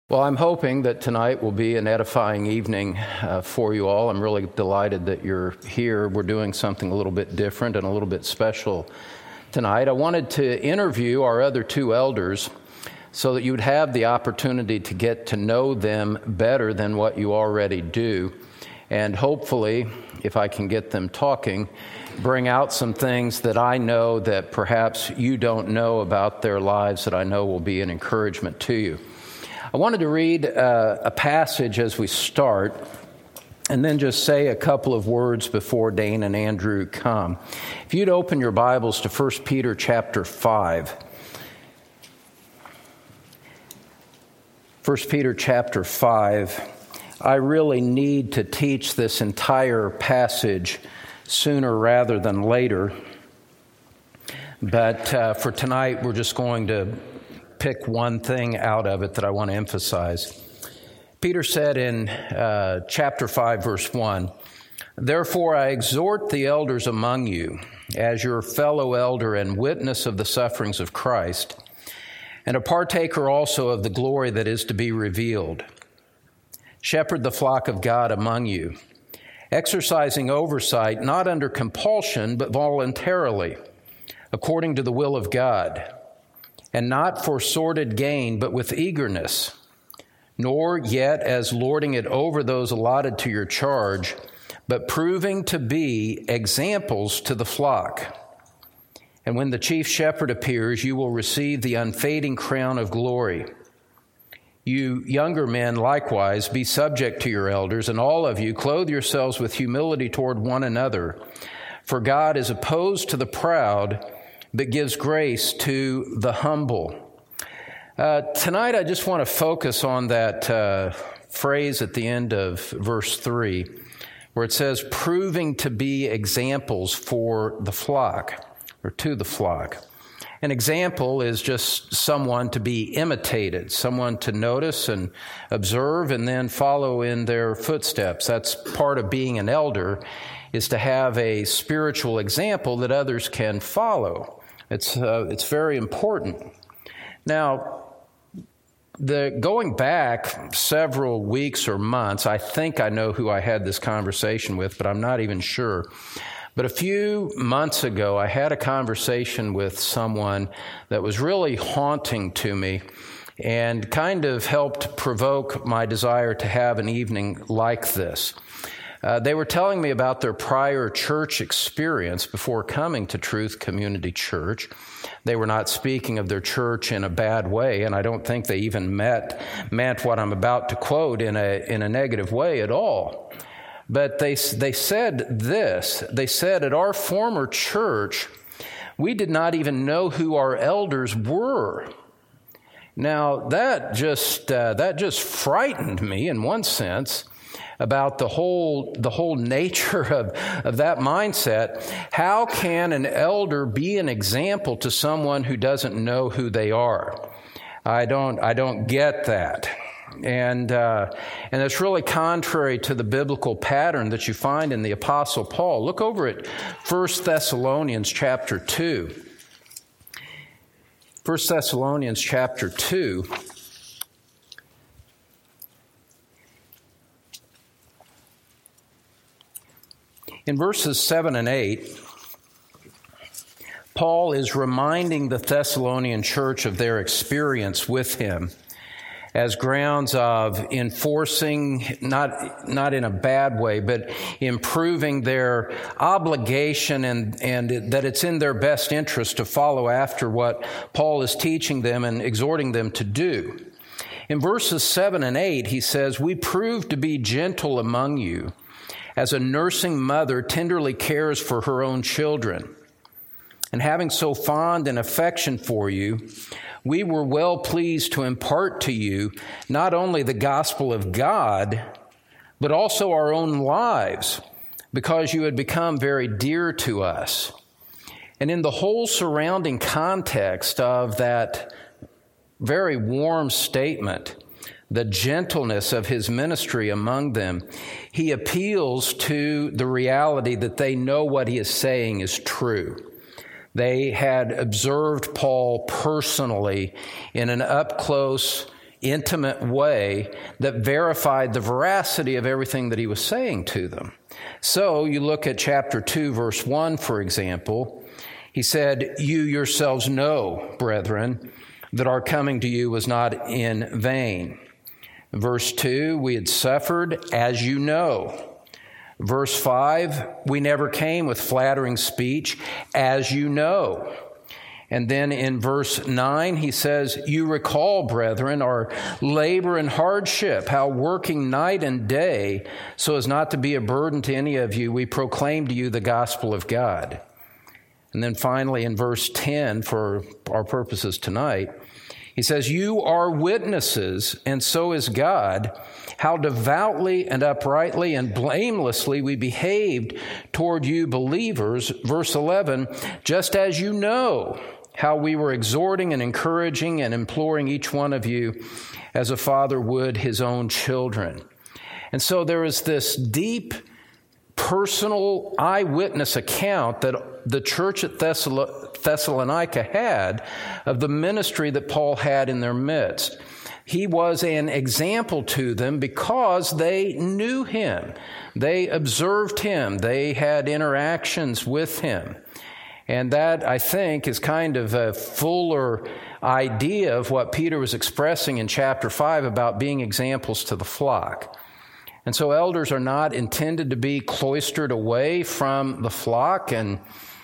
Well, I'm hoping that tonight will be an edifying evening for you all. I'm really delighted that you're here. We're doing something a little bit different and a little bit special tonight. I wanted to interview our other two elders so that you would have the opportunity to get to know them better than what you already do. And hopefully, if I can get them talking, bring out some things that I know that perhaps you don't know about their lives that I know will be an encouragement to you. I wanted to read a passage as we start and then just say a couple of words before Dane and Andrew come. If you'd open your Bibles to 1 Peter chapter 5. 1 Peter chapter 5. I really need to teach this entire passage sooner rather than later. But for tonight, we're just going to pick one thing out of it that I want to emphasize. Peter said in chapter 5, verse 1, "Therefore I exhort the elders among you, as your fellow elder and witness of the sufferings of Christ, and a partaker also of the glory that is to be revealed. Shepherd the flock of God among you, exercising oversight not under compulsion but voluntarily, according to the will of God, and not for sordid gain, but with eagerness, nor yet as lording it over those allotted to your charge, but proving to be examples to the flock. And when the chief shepherd appears, you will receive the unfading crown of glory. You younger men likewise be subject to your elders, and all of you clothe yourselves with humility toward one another. For God is opposed to the proud, but gives grace to the humble." Tonight I just want to focus on that phrase at the end of verse 3, where it says, proving to be examples for the flock, or to the flock. An example is just someone to be imitated, someone to notice and observe and then follow in their footsteps. That's part of being an elder, is to have a spiritual example that others can follow. It's very important. Now, going back several weeks or months, I think I know who I had this conversation with, but I'm not even sure. But a few months ago, I had a conversation with someone that was really haunting to me and kind of helped provoke my desire to have an evening like this. They were telling me about their prior church experience before coming to Truth Community Church. They were not speaking of their church in a bad way, and I don't think they even meant what I'm about to quote in a negative way at all. But they said this. They said, at our former church, we did not even know who our elders were. Now, that just frightened me in one sense, about the whole nature of that mindset. How can an elder be an example to someone who doesn't know who they are? I don't get that. And it's really contrary to the biblical pattern that you find in the Apostle Paul. Look over at 1 Thessalonians chapter 2. 1 Thessalonians chapter 2. In verses 7 and 8, Paul is reminding the Thessalonian church of their experience with him as grounds of enforcing, not in a bad way, but improving their obligation and that it's in their best interest to follow after what Paul is teaching them and exhorting them to do. In verses 7 and 8, he says, "We prove to be gentle among you, as a nursing mother tenderly cares for her own children. And having so fond an affection for you, we were well pleased to impart to you not only the gospel of God, but also our own lives, because you had become very dear to us." And in the whole surrounding context of that very warm statement, the gentleness of his ministry among them, he appeals to the reality that they know what he is saying is true. They had observed Paul personally in an up-close intimate way that verified the veracity of everything that he was saying to them. So you look at chapter 2, verse 1, for example. He said, "You yourselves know, brethren, that our coming to you was not in vain." Verse 2, "We had suffered, as you know." Verse 5, "We never came with flattering speech, as you know." And then in verse 9, he says, "You recall, brethren, our labor and hardship, how working night and day, so as not to be a burden to any of you, we proclaim to you the gospel of God." And then finally in verse 10, for our purposes tonight, he says, "You are witnesses, and so is God, how devoutly and uprightly and blamelessly we behaved toward you believers." Verse 11, "Just as you know how we were exhorting and encouraging and imploring each one of you as a father would his own children." And so there is this deep personal eyewitness account that the church at Thessalonica had of the ministry that Paul had in their midst. He was an example to them because they knew him. They observed him. They had interactions with him. And that, I think, is kind of a fuller idea of what Peter was expressing in chapter 5 about being examples to the flock. And so elders are not intended to be cloistered away from the flock and,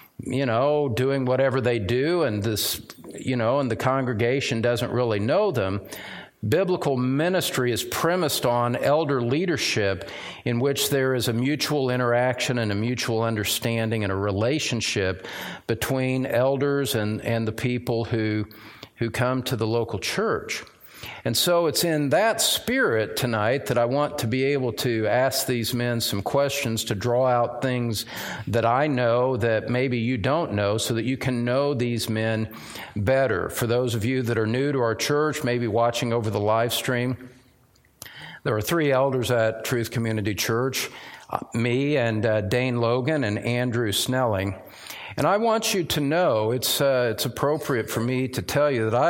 doing whatever they do, and and the congregation doesn't really know them. Biblical ministry is premised on elder leadership in which there is a mutual interaction and a mutual understanding and a relationship between elders and the people who come to the local church. And so it's in that spirit tonight that I want to be able to ask these men some questions to draw out things that I know that maybe you don't know, so that you can know these men better. For those of you that are new to our church, maybe watching over the live stream, there are 3 elders at Truth Community Church, me and Dane Logan and Andrew Snelling. And I want you to know, it's appropriate for me to tell you that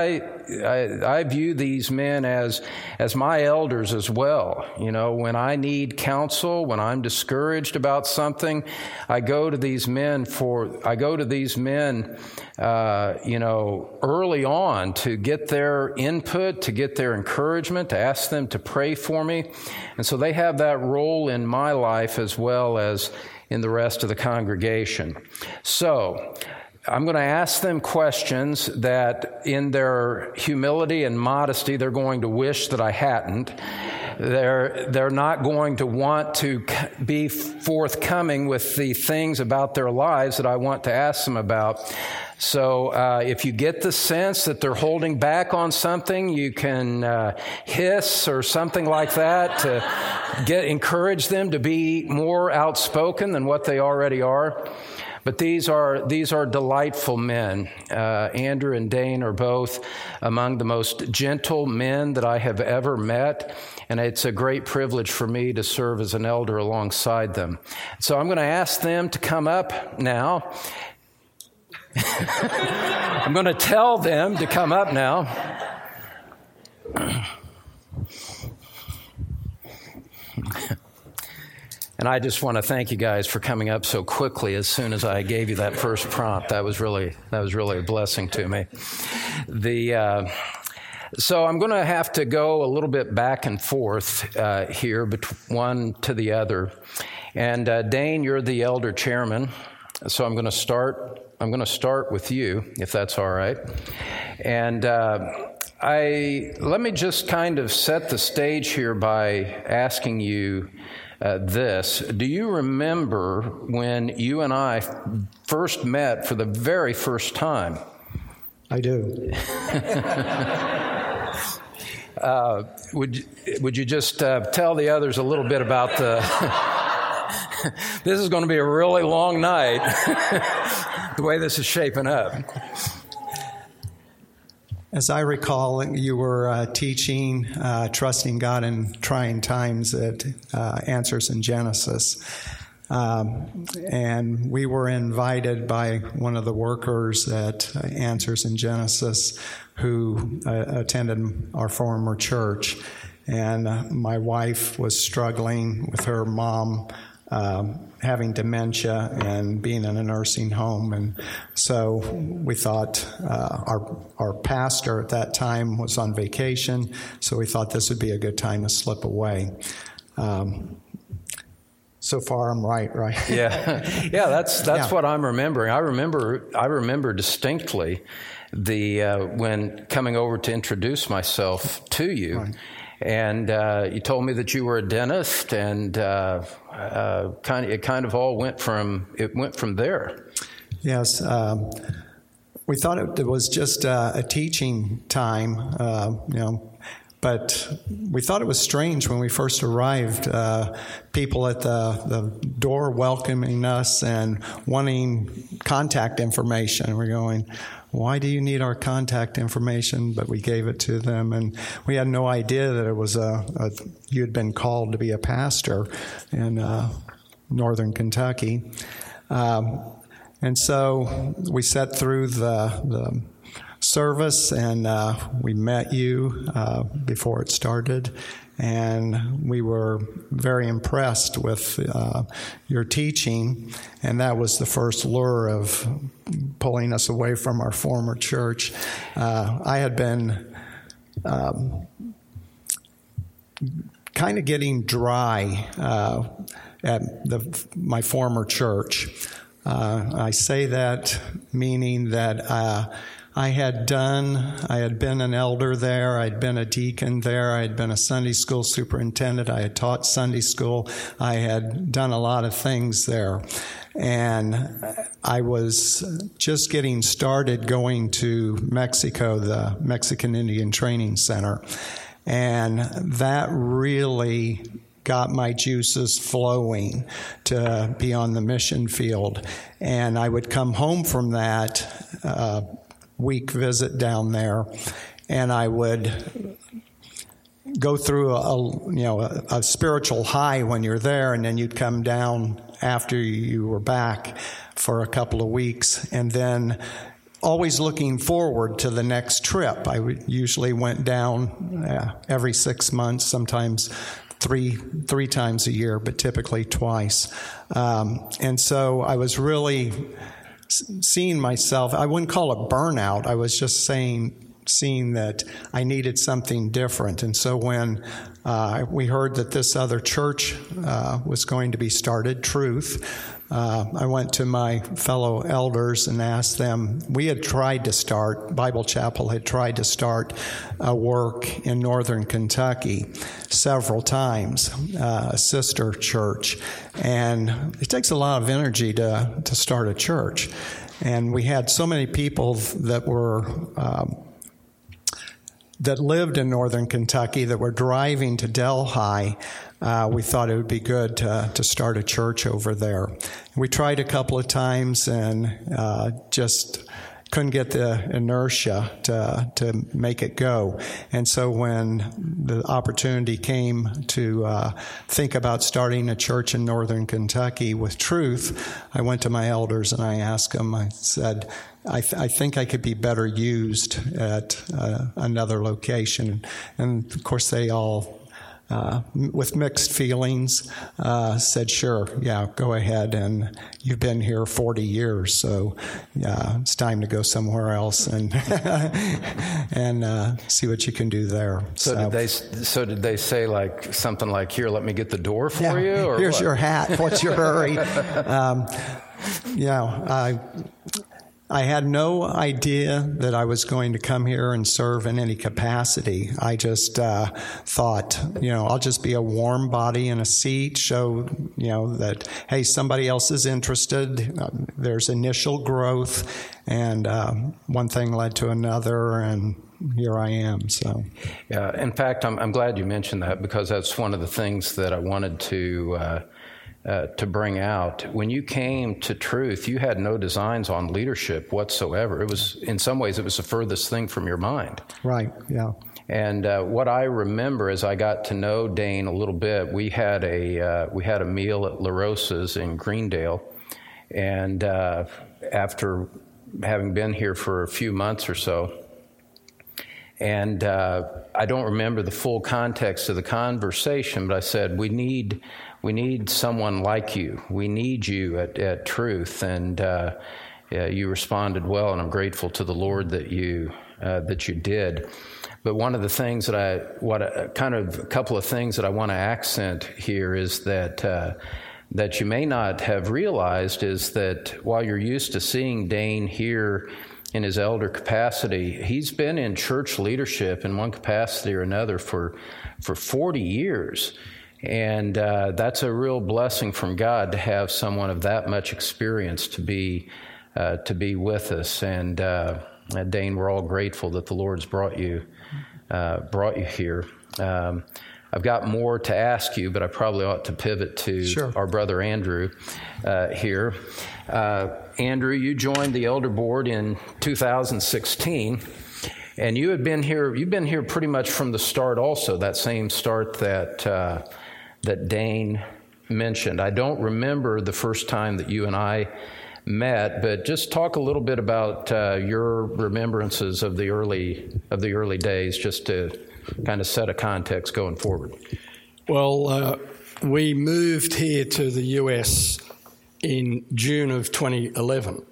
I view these men as my elders as well. When I need counsel, when I'm discouraged about something, I go to these men early on to get their input, to get their encouragement, to ask them to pray for me. And so they have that role in my life as well as in the rest of the congregation. So I'm going to ask them questions that in their humility and modesty, they're going to wish that I hadn't. They're not going to want to be forthcoming with the things about their lives that I want to ask them about. So if you get the sense that they're holding back on something, you can hiss or something like that to encourage them to be more outspoken than what they already are. But these are delightful men. Andrew and Dane are both among the most gentle men that I have ever met, and it's a great privilege for me to serve as an elder alongside them. So I'm going to ask them to come up now. I'm going to tell them to come up now. And I just want to thank you guys for coming up so quickly as soon as I gave you that first prompt. That was really a blessing to me. So I'm going to have to go a little bit back and forth here, one to the other. And Dane, you're the elder chairman, so I'm going to start with you, if that's all right. And let me just kind of set the stage here by asking you this. Do you remember when you and I first met for the very first time? I do. Would you just tell the others a little bit about this is going to be a really long night, the way this is shaping up. As I recall, you were teaching Trusting God in Trying Times at Answers in Genesis. And we were invited by one of the workers at Answers in Genesis who attended our former church. And my wife was struggling with her mom having dementia and being in a nursing home. And so we thought our pastor at that time was on vacation, so we thought this would be a good time to slip away. So far, I'm right? Yeah, that's what I'm remembering. I remember distinctly when coming over to introduce myself to you, right. And you told me that you were a dentist, and it kind of all went from there. Yes, we thought it was just a teaching time, But we thought it was strange when we first arrived, people at the door welcoming us and wanting contact information. We're going, why do you need our contact information? But we gave it to them, and we had no idea that it was you had been called to be a pastor in northern Kentucky. And so we sat through the service, and we met you before it started, and we were very impressed with your teaching, and that was the first lure of pulling us away from our former church. I had been kind of getting dry at my former church. I say that meaning that I had been an elder there, I'd been a deacon there, I'd been a Sunday school superintendent, I had taught Sunday school, I had done a lot of things there. And I was just getting started going to Mexico, the Mexican Indian Training Center. And that really got my juices flowing to be on the mission field. And I would come home from that week visit down there, and I would go through a spiritual high when you're there, and then you'd come down after you were back for a couple of weeks, and then always looking forward to the next trip. I usually went down every 6 months, sometimes three times a year, but typically twice. And so I was really seeing myself, I wouldn't call it burnout, I was just seeing that I needed something different. And so when we heard that this other church was going to be started, Truth, I went to my fellow elders and asked them, Bible Chapel had tried to start a work in northern Kentucky several times, a sister church, and it takes a lot of energy to start a church. And we had so many people that were that lived in northern Kentucky that were driving to Delhi. We thought it would be good to start a church over there. We tried a couple of times and just couldn't get the inertia to make it go. And so when the opportunity came to think about starting a church in northern Kentucky with Truth, I went to my elders and I asked them, I said, I think I could be better used at another location. And of course they all, with mixed feelings, said, sure, yeah, go ahead. And you've been here 40 years, so it's time to go somewhere else and and see what you can do there. So did they say something like, here, let me get the door for you? Or here's what? Your hat. What's your hurry? I had no idea that I was going to come here and serve in any capacity. I just thought, I'll just be a warm body in a seat, show, that, hey, somebody else is interested. There's initial growth, and one thing led to another, and here I am. So, yeah. In fact, I'm glad you mentioned that, because that's one of the things that I wanted to bring out. When you came to Truth, you had no designs on leadership whatsoever. It was, in some ways, it was the furthest thing from your mind. Right, yeah. And what I remember as I got to know Dane a little bit, we had a meal at La Rosa's in Greendale, and after having been here for a few months or so, and I don't remember the full context of the conversation, but I said, we need someone like you. We need you at Truth. And you responded well, and I'm grateful to the Lord that you did. But one of the things a couple of things that I want to accent here is that you may not have realized is that while you're used to seeing Dane here in his elder capacity, he's been in church leadership in one capacity or another for 40 years. And that's a real blessing from God to have someone of that much experience to be with us. And Dane, we're all grateful that the Lord's brought you here. I've got more to ask you, but I probably ought to pivot to our brother Andrew here. Andrew, you joined the elder board in 2016, and you've been here pretty much from the start also, that same start that Dane mentioned. I don't remember the first time that you and I met, but just talk a little bit about your remembrances of the early days, just to kind of set a context going forward. Well, we moved here to the US in June of 2011.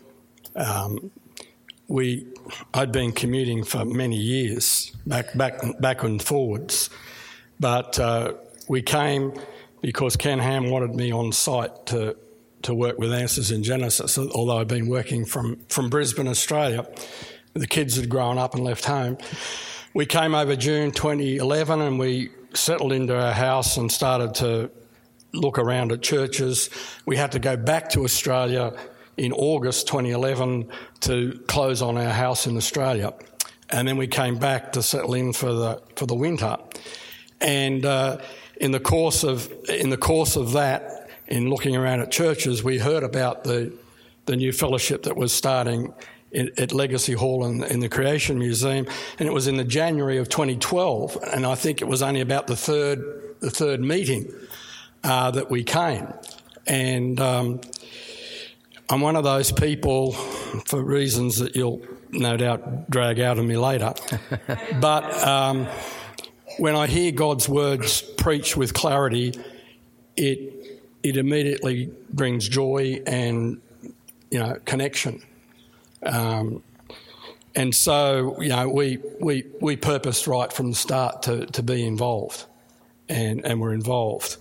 I'd been commuting for many years, back and forwards, but we came because Ken Ham wanted me on site to work with Answers in Genesis, although I'd been working from Brisbane, Australia. The kids had grown up and left home. We came over June 2011 and we settled into our house and started to look around at churches. We had to go back to Australia in August 2011 to close on our house in Australia. And then we came back to settle in for the winter. And in the course of that, in looking around at churches, we heard about the new fellowship that was starting at Legacy Hall in the Creation Museum, and it was in the January of 2012, and I think it was only about the third meeting that we came. And I'm one of those people, for reasons that you'll no doubt drag out of me later, but when I hear God's words preached with clarity, it immediately brings joy and connection. And so, we purposed right from the start to be involved, and we're involved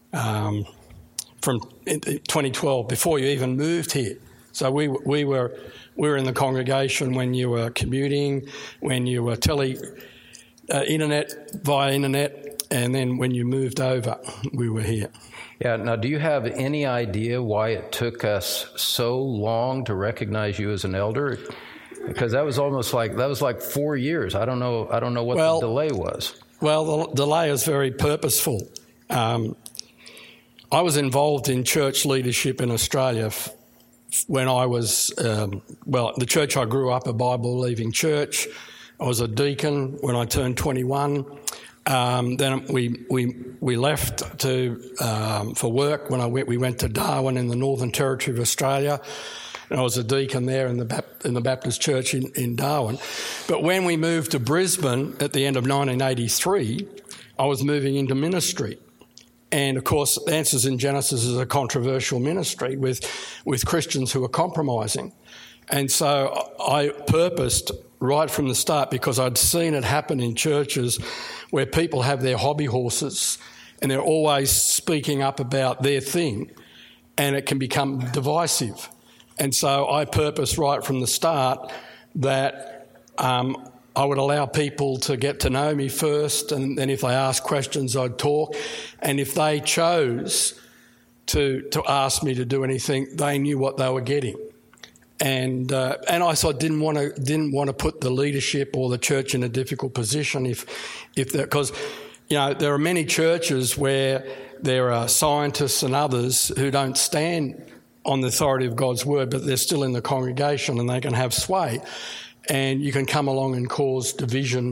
from 2012 before you even moved here. So we were in the congregation when you were commuting, when you were via internet, and then when you moved over, we were here. Yeah. Now, do you have any idea why it took us so long to recognize you as an elder? Because that was like 4 years. I don't know what the delay was. Well, the delay is very purposeful. I was involved in church leadership in Australia when I was the church I grew up, a Bible-believing church. I was a deacon when I turned 21. Then we left for work. We went to Darwin in the Northern Territory of Australia, and I was a deacon there in the Baptist Church in Darwin. But when we moved to Brisbane at the end of 1983, I was moving into ministry, and of course, Answers in Genesis is a controversial ministry with Christians who are compromising, and so I purposed right from the start, because I'd seen it happen in churches where people have their hobby horses and they're always speaking up about their thing, and it can become divisive. And so I purposed right from the start that I would allow people to get to know me first, and then if they asked questions, I'd talk. And if they chose to ask me to do anything, they knew what they were getting. And I didn't want to put the leadership or the church in a difficult position because there are many churches where there are scientists and others who don't stand on the authority of God's word, but they're still in the congregation and they can have sway, and you can come along and cause division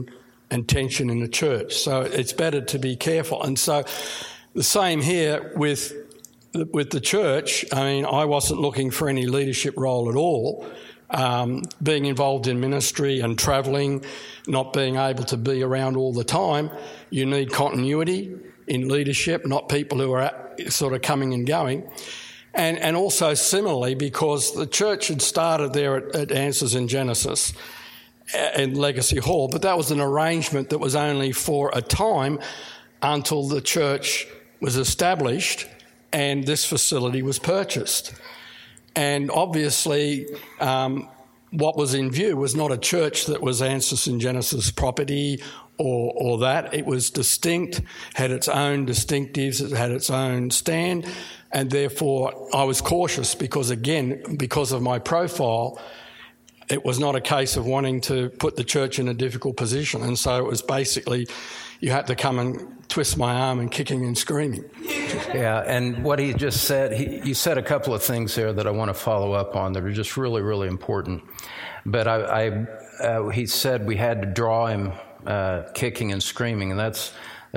and tension in the church. So it's better to be careful. And so the same here with the church. I mean, I wasn't looking for any leadership role at all. Being involved in ministry and travelling, not being able to be around all the time, you need continuity in leadership, not people who are sort of coming and going. And also similarly, because the church had started there at Answers in Genesis in Legacy Hall, but that was an arrangement that was only for a time until the church was established and this facility was purchased. And obviously, what was in view was not a church that was Answers in Genesis property or that. It was distinct, had its own distinctives, it had its own stand, and therefore I was cautious because, again, because of my profile, it was not a case of wanting to put the church in a difficult position. And so it was basically you had to come and twist my arm and kicking and screaming. Yeah, and what he just said, you said a couple of things there that I want to follow up on that are just really, really important. But he said we had to draw him kicking and screaming, and that's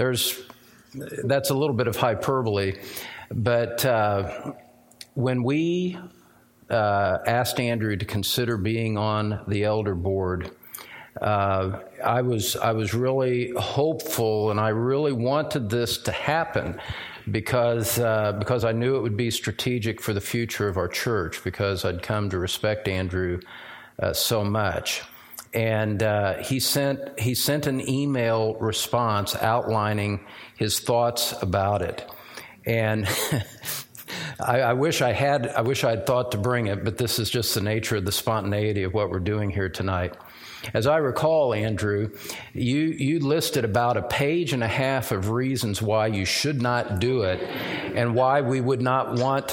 a little bit of hyperbole. But when we asked Andrew to consider being on the elder board, I was really hopeful, and I really wanted this to happen because I knew it would be strategic for the future of our church, because I'd come to respect Andrew so much. And he sent an email response outlining his thoughts about it. And I wish I had thought to bring it, but this is just the nature of the spontaneity of what we're doing here tonight. As I recall, Andrew, you listed about a page and a half of reasons why you should not do it, and why we would not want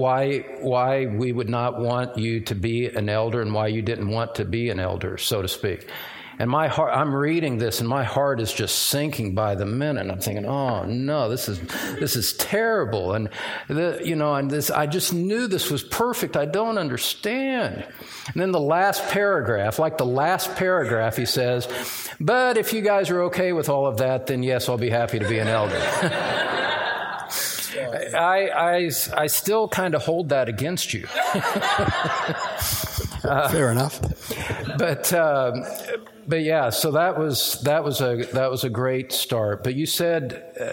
you to be an elder, and why you didn't want to be an elder, so to speak. And my heart, I'm reading this, and my heart is just sinking by the minute. I'm thinking, oh no, this is terrible. And I just knew this was perfect. I don't understand. And then the last paragraph, he says, but if you guys are okay with all of that, then yes, I'll be happy to be an elder. I still kind of hold that against you. Fair enough. But yeah, so that was a great start. But you said,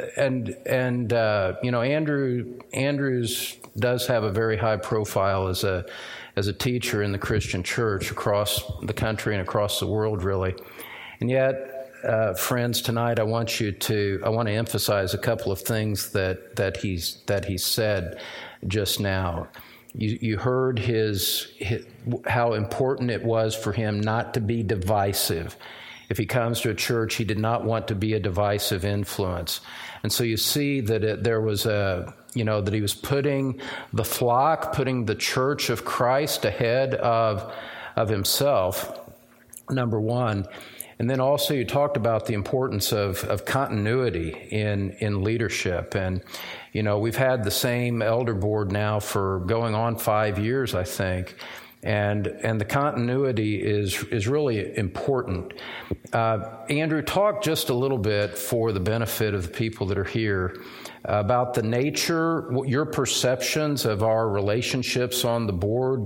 Andrews does have a very high profile as a teacher in the Christian church across the country and across the world, really. And yet, friends, tonight I want to emphasize a couple of things that he said just now. You heard how important it was for him not to be divisive. If he comes to a church, he did not want to be a divisive influence. And so you see that there was that he was putting the flock, putting the church of Christ ahead of himself, number one. And then also you talked about the importance of continuity in leadership. And, we've had the same elder board now for going on 5 years, I think. And the continuity is really important. Andrew, talk just a little bit for the benefit of the people that are here about the nature, your perceptions of our relationships on the board,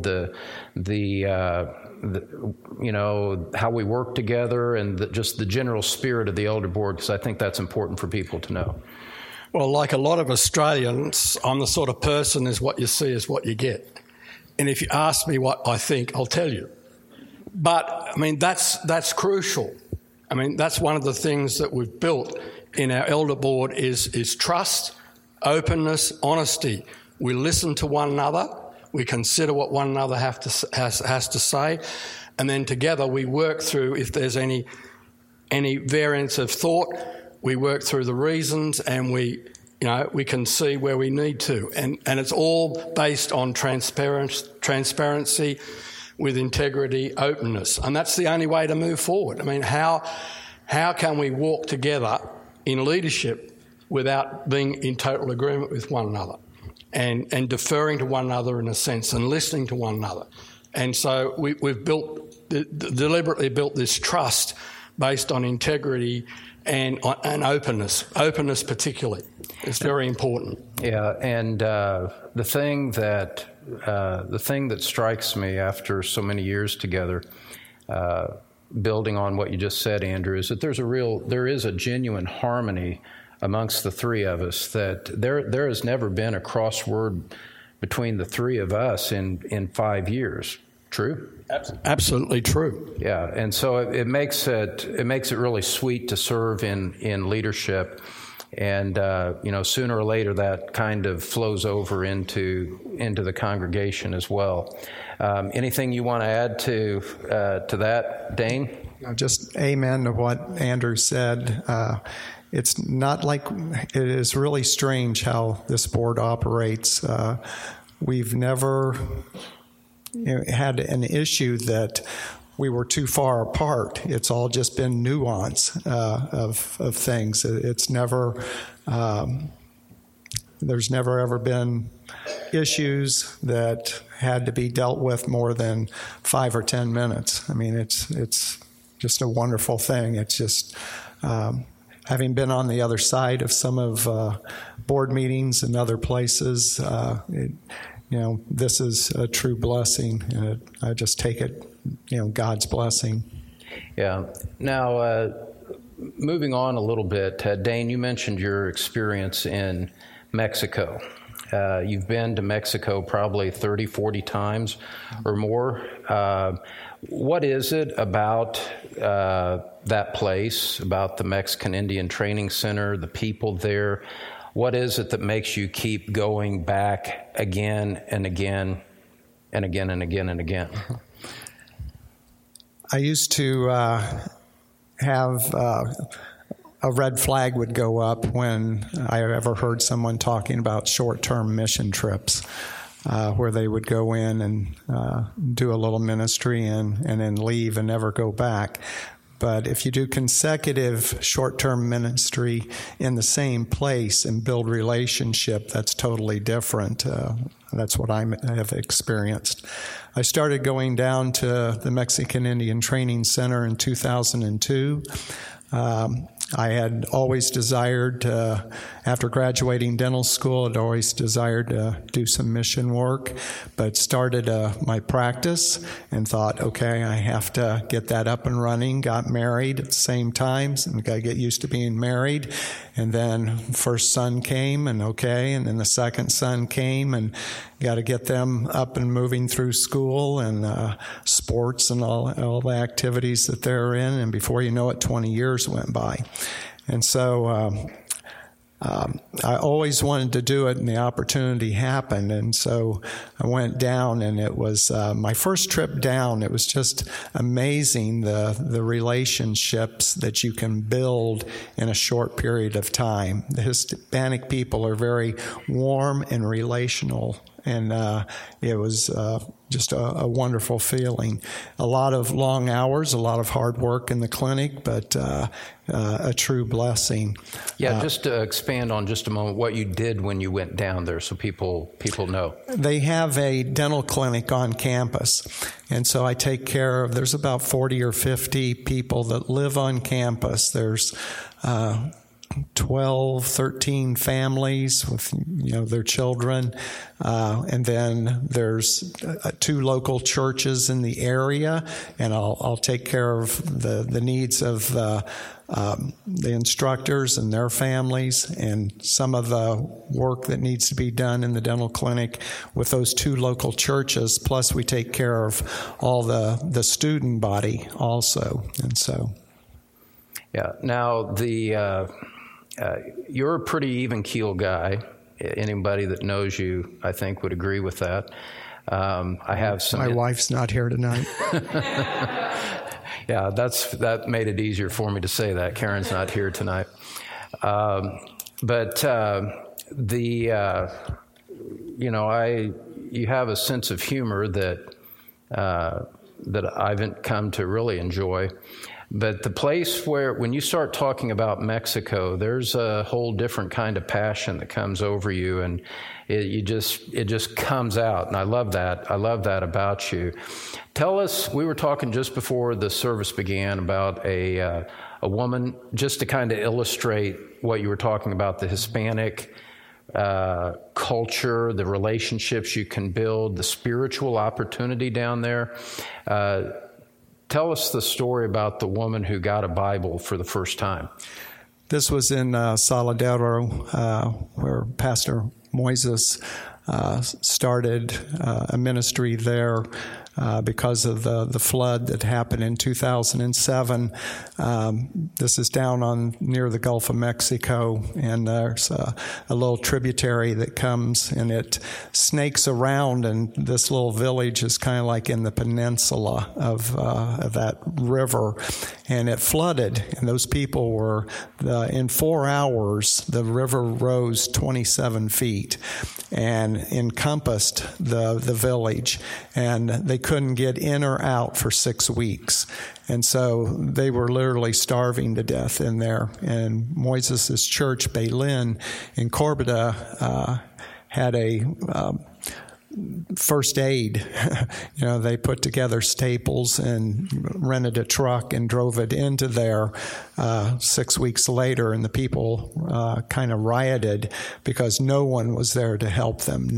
how we work together, and just the general spirit of the elder board, because I think that's important for people to know. Well, like a lot of Australians, I'm the sort of person is what you see is what you get. And if you ask me what I think, I'll tell you. But, I mean, that's crucial. I mean, that's one of the things that we've built in our elder board is trust, openness, honesty. We listen to one another. We consider what one another has to say. And then together we work through, if there's any variance of thought, we work through the reasons, and we can see where we need to. And it's all based on transparency with integrity, openness. And that's the only way to move forward. I mean, how can we walk together in leadership without being in total agreement with one another and deferring to one another in a sense and listening to one another? And so we've deliberately built this trust based on integrity and openness. Openness particularly is very important. Yeah, and the thing that strikes me after so many years together, building on what you just said, Andrew, is that there is a genuine harmony amongst the three of us. That there has never been a crossword between the three of us in 5 years. True? Absolutely true. Yeah, and so it makes it really sweet to serve in leadership, and sooner or later that kind of flows over into the congregation as well. Anything you want to add to that, Dane? Just amen to what Andrew said. It's not like it is really strange how this board operates. We've never had an issue that we were too far apart. It's all just been nuance of things. It's never there's never ever been issues that had to be dealt with more than 5 or 10 minutes. I mean, it's just a wonderful thing. It's just having been on the other side of some of board meetings and other places. This is a true blessing. I just take it, God's blessing. Yeah. Now, moving on a little bit, Dane, you mentioned your experience in Mexico. You've been to Mexico probably 30, 40 times or more. What is it about that place, about the Mexican Indian Training Center, the people there? What is it that makes you keep going back again and again and again and again and again? I used to have a red flag would go up when I ever heard someone talking about short-term mission trips, where they would go in and do a little ministry and then leave and never go back. But if you do consecutive short-term ministry in the same place and build relationship, that's totally different. That's what I have experienced. I started going down to the Mexican Indian Training Center in 2002. I had always desired, after graduating dental school, I'd always desired to do some mission work, but started my practice and thought, okay, I have to get that up and running. Got married at the same time, and got to get used to being married. And then first son came, and then the second son came, and got to get them up and moving through school and sports and all the activities that they're in. And before you know it, 20 years went by. And so I always wanted to do it, and the opportunity happened. And so I went down, and it was my first trip down. It was just amazing, the relationships that you can build in a short period of time. The Hispanic people are very warm and relational. And it was just a wonderful feeling. A lot of long hours, a lot of hard work in the clinic, but a true blessing. Yeah, just to expand on just a moment what you did when you went down there so people know. They have a dental clinic on campus. And so I take care of, there's about 40 or 50 people that live on campus. There's 12, 13 families with, their children. And then there's 2 local churches in the area, and I'll take care of the needs of the instructors and their families, and some of the work that needs to be done in the dental clinic with those 2 local churches. Plus we take care of all the student body also. And so. Yeah. Now you're a pretty even-keel guy. Anybody that knows you, I think, would agree with that. I have some. My wife's not here tonight. Yeah, that made it easier for me to say that. Karen's not here tonight. You have a sense of humor that I've come to really enjoy. But the place where, when you start talking about Mexico, there's a whole different kind of passion that comes over you, and it just comes out. And I love that. I love that about you. Tell us, we were talking just before the service began about a woman, just to kind of illustrate what you were talking about, the Hispanic culture, the relationships you can build, the spiritual opportunity down there. Tell us the story about the woman who got a Bible for the first time. This was in Saladero, where Pastor Moises started a ministry there because of the flood that happened in 2007. This is down near the Gulf of Mexico, and there's a little tributary that comes and it snakes around, and this little village is kind of like in the peninsula of that river, and it flooded, and those people were, in 4 hours, the river rose 27 feet and encompassed the village, and they couldn't get in or out for 6 weeks. And so they were literally starving to death in there. And Moises' church, Belin, in Corbata, had a first aid. They put together staples and rented a truck and drove it into there 6 weeks later, and the people kind of rioted because no one was there to help them.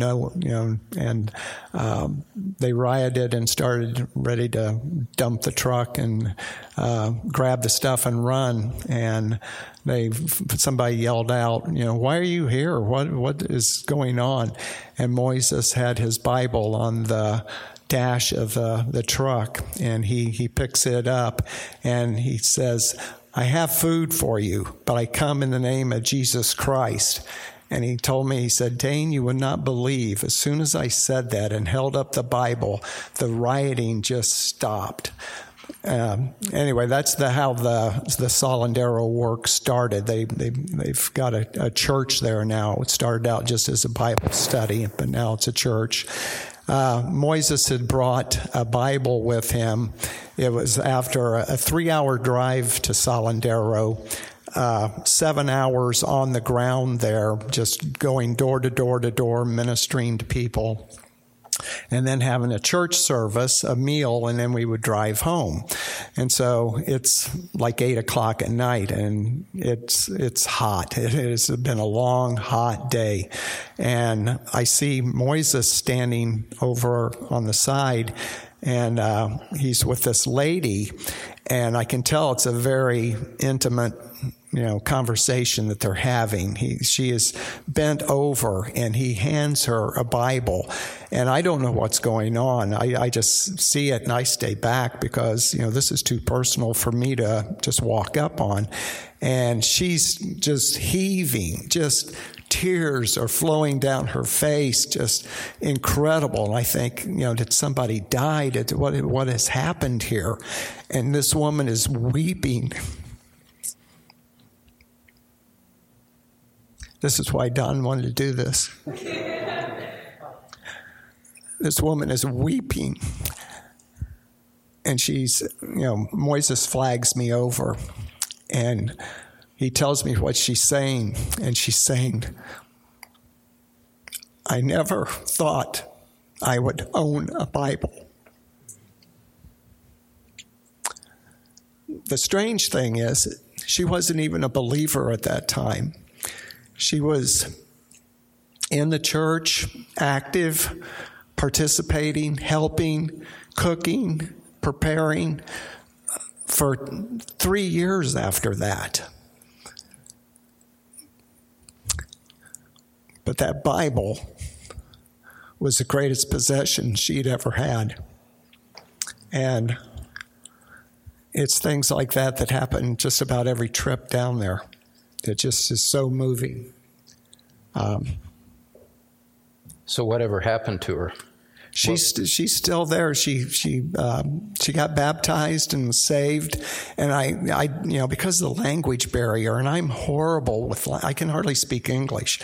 They rioted and started ready to dump the truck and grab the stuff and run. And somebody yelled out, "Why are you here? What is going on?" And Moises had his Bible on the dash of the truck, and he picks it up and he says, "I have food for you, but I come in the name of Jesus Christ." And he told me, he said, "Dane, you would not believe, as soon as I said that and held up the Bible, the rioting just stopped." Anyway, that's how the Salandero work started. They've got a church there now. It started out just as a Bible study, but now it's a church. Moises had brought a Bible with him. It was after a 3-hour drive to Salandero. 7 hours on the ground there, just going door to door to door, ministering to people, and then having a church service, a meal, and then we would drive home. And so it's like 8 o'clock at night, and it's hot. It has been a long, hot day. And I see Moises standing over on the side, and he's with this lady, and I can tell it's a very intimate conversation that they're having. She is bent over, and he hands her a Bible, and I don't know what's going on. I just see it, and I stay back because this is too personal for me to just walk up on. And she's just heaving, just tears are flowing down her face, just incredible. And I think, did somebody die? What has happened here? And this woman is weeping. This is why Don wanted to do this. This woman is weeping. And she's, Moises flags me over. And he tells me what she's saying. And she's saying, "I never thought I would own a Bible." The strange thing is, she wasn't even a believer at that time. She was in the church, active, participating, helping, cooking, preparing for 3 years after that. But that Bible was the greatest possession she'd ever had. And it's things like that happen just about every trip down there. It just is so moving. So whatever happened to her? She's still there. She got baptized and was saved, and I because of the language barrier, and I'm horrible I can hardly speak English.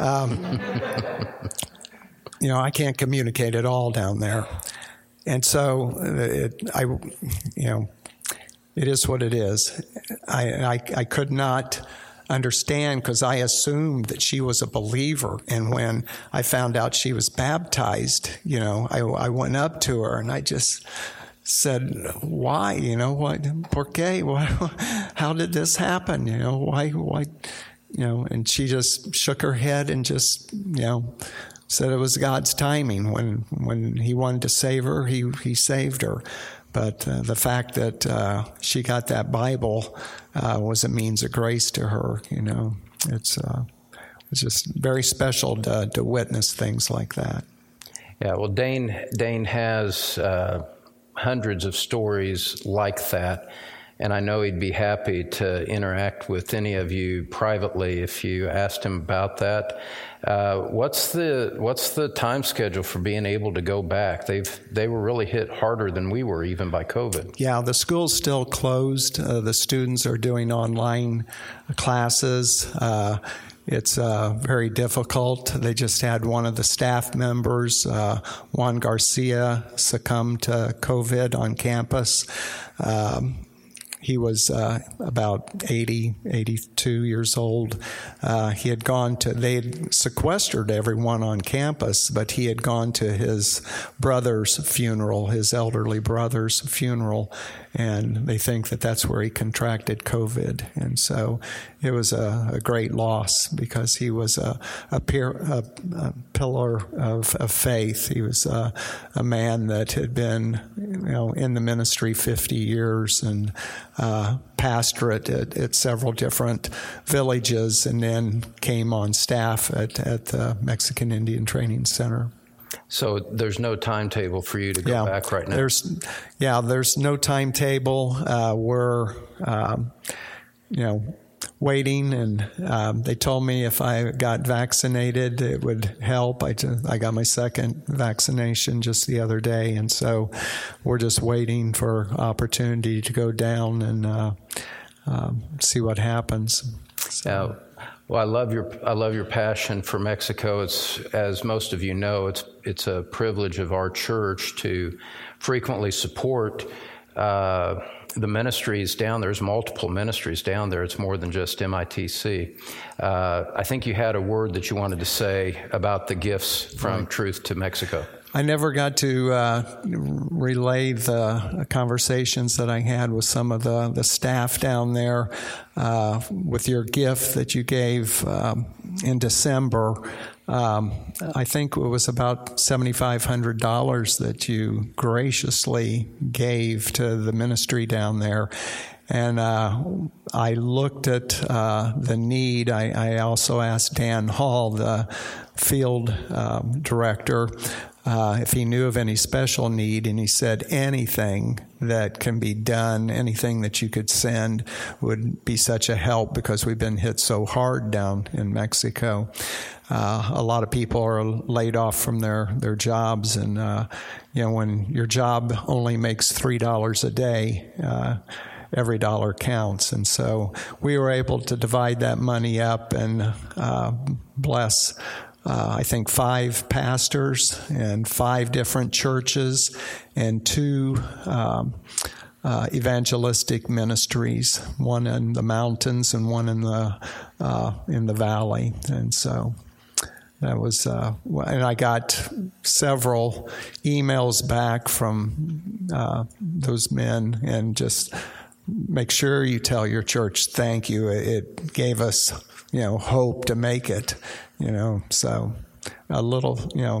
I can't communicate at all down there, and so It is what it is. I could not understand because I assumed that she was a believer. And when I found out she was baptized, I went up to her and I just said, why? What? ¿Por qué? How did this happen? Why? And she just shook her head and just, said it was God's timing. When He wanted to save her, He saved her. But the fact that she got that Bible was a means of grace to her. It's just very special to witness things like that. Yeah, well, Dane has hundreds of stories like that, and I know he'd be happy to interact with any of you privately if you asked him about that. What's the time schedule for being able to go back? They were really hit harder than we were, even by COVID. Yeah, the school's still closed. The students are doing online classes. It's very difficult. They just had one of the staff members, Juan Garcia, succumb to COVID on campus. He was about 82 years old. They had sequestered everyone on campus, but he had gone to his brother's funeral, his elderly brother's funeral, and they think that that's where he contracted COVID. And so it was a great loss because he was a pillar of faith. He was a man that had been, in the ministry 50 years and pastorate at several different villages, and then came on staff at the Mexican Indian Training Center. So there's no timetable for you to go back right now? There's no timetable. We're, waiting, and they told me if I got vaccinated, it would help. I got my second vaccination just the other day, and so we're just waiting for opportunity to go down and see what happens. So. Well, I love your passion for Mexico. It's, as most of you know, it's a privilege of our church to frequently support the ministries down there. There's multiple ministries down there. It's more than just MITC. I think you had a word that you wanted to say about the gifts from Truth to Mexico. I never got to relay the conversations that I had with some of the staff down there with your gift that you gave in December. I think it was about $7,500 that you graciously gave to the ministry down there. And I looked at the need. I also asked Dan Hall, the field director, if he knew of any special need, and he said anything that can be done, anything that you could send would be such a help because we've been hit so hard down in Mexico. A lot of people are laid off from their jobs, and when your job only makes $3 a day, every dollar counts. And so we were able to divide that money up and bless I think 5 pastors and 5 different churches and 2 evangelistic ministries, one in the mountains and one in the valley. And so that was, and I got several emails back from those men, and just make sure you tell your church thank you. It gave us, hope to make it. So a little,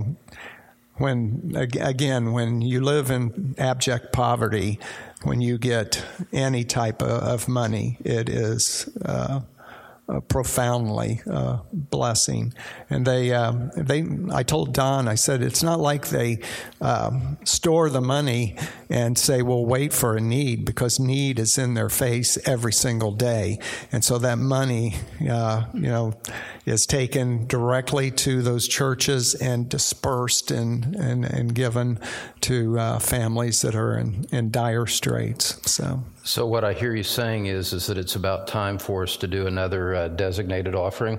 when you live in abject poverty, when you get any type of money, it is profoundly blessing. And I told Don, I said, it's not like they store the money and say, we'll wait for a need, because need is in their face every single day. And so that money, is taken directly to those churches and dispersed and given to families that are in dire straits. So what I hear you saying is that it's about time for us to do another designated offering?